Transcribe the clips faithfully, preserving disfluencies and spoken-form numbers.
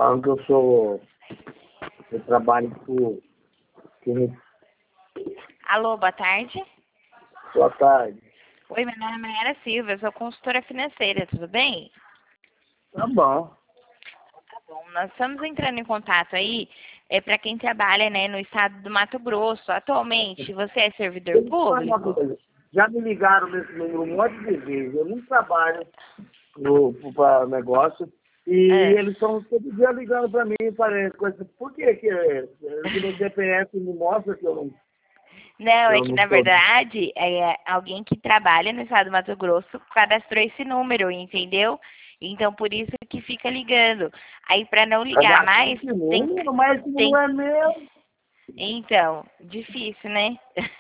Falam que eu sou... Eu trabalho por... Alô, boa tarde. Boa tarde. Oi, meu nome é Mayara Silva, eu sou consultora financeira, tudo bem? Tá bom. Tá bom, nós estamos entrando em contato aí é, para quem trabalha, né, no estado do Mato Grosso. Atualmente, você é servidor Deixa eu falar uma público? coisa. Já me ligaram nesse número um monte de vezes. Eu não trabalho no para negócio. E É. eles estão todo dia ligando para mim, parece, coisa. Por que que é? O C P F me mostra que eu não, Não, é eu que não na sou. verdade, é, alguém que trabalha no estado do Mato Grosso cadastrou esse número, entendeu? Então, por isso que fica ligando. Aí, para não ligar Cadastro mais, esse tem, número, mas esse tem... não é meu. Então, difícil, né?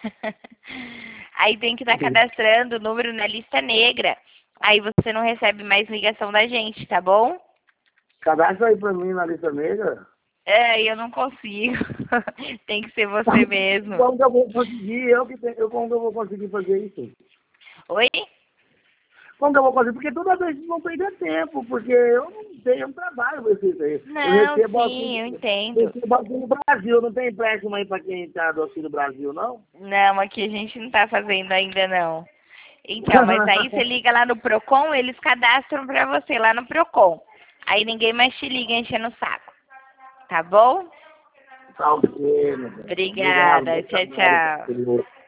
Aí tem que estar cadastrando o número na lista negra. Aí você não recebe mais ligação da gente, tá bom? Cadastra aí para mim na lista negra. É, eu não consigo. Tem que ser você mesmo. Como que eu vou conseguir? Eu que tenho, eu, como que eu vou conseguir fazer isso? Oi? Como que eu vou fazer? Porque toda vez vocês vão perder tempo, porque eu não tenho um trabalho com isso aí. Eu Não, recebo sim, eu auxílio, eu entendo. recebo auxílio Brasil, não tem empréstimo aí para quem está do Auxílio Brasil, não? Não, aqui a gente não tá fazendo ainda não. Então, mas aí você liga lá no Procon, eles cadastram pra você lá no Procon. Aí ninguém mais te liga enchendo o saco. Tá bom? Tá ok, meu bem. Obrigado. Obrigada. Bom Tchau, trabalho. tchau.